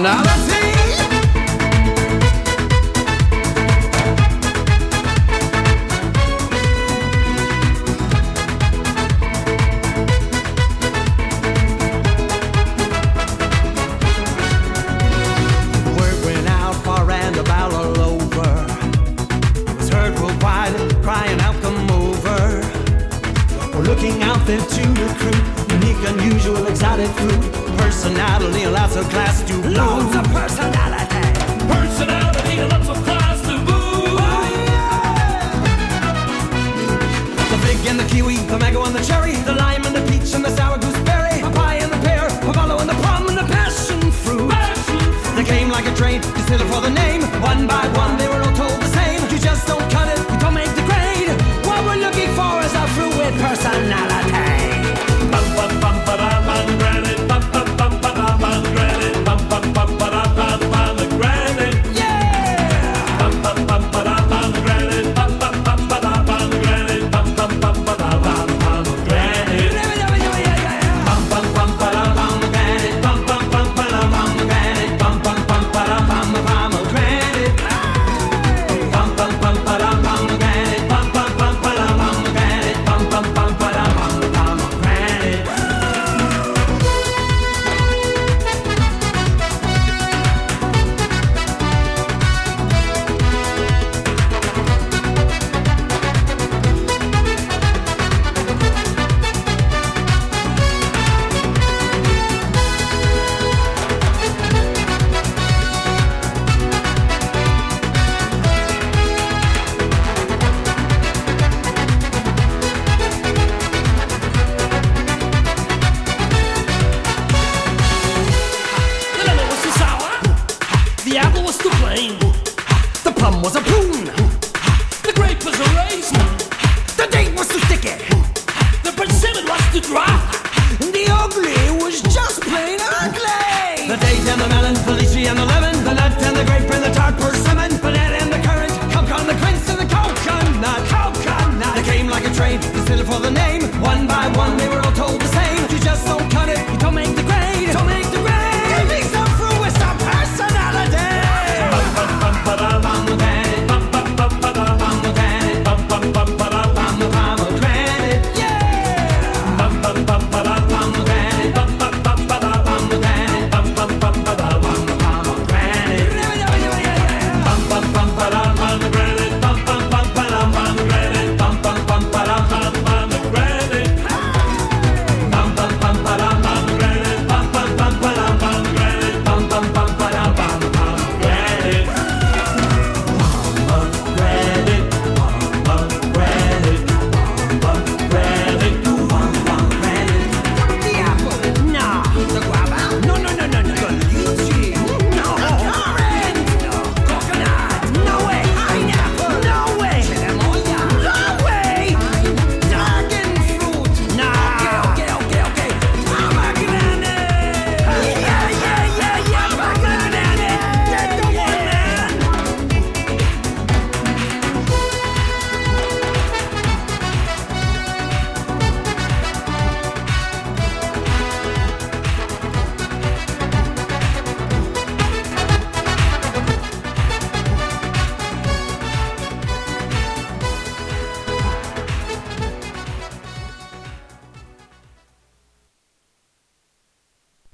personality. Word went out far and about all over. It was heard worldwide, crying out, come over. We're looking out there to recruit unique, unusual, exotic food. Personality and lots of class to boot. Loads of personality. Personality and lots of class to boot. Oh, yeah. The fig and the kiwi, the mango and the cherry, the lime and the peach and the sour gooseberry, papaya and the pear, pomelo and the plum and the passion fruit. They came like a train, considered for the name. One by one, they were all told the same. You just don't cut it, you don't make the grade. What we're looking for is a fruit with personality. Bum bum bum ba da bum granite. Bum bum bum ba da bum granite. Bum bum bum ba da bum granite. Yeah. Bum bum bum ba da bum granite. Bum bum bum ba da bum granite. Bum bum bum ba da bum granite. Bum bum bum ba da bum granite. Bum bum bum ba da bum granite. Bum bum bum ba da bum granite. Bum bum bum ba da bum granite. Bum bum bum ba da bum granite. Bum bum bum ba da bum granite. The lemon was too sour, the apple was too plain, the plum was a prune,